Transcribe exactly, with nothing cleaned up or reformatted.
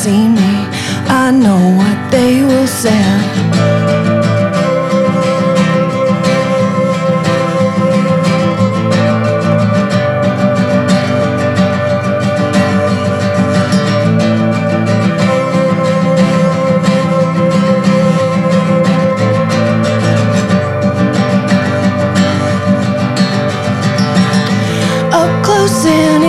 see me, I know what they will say. Up close and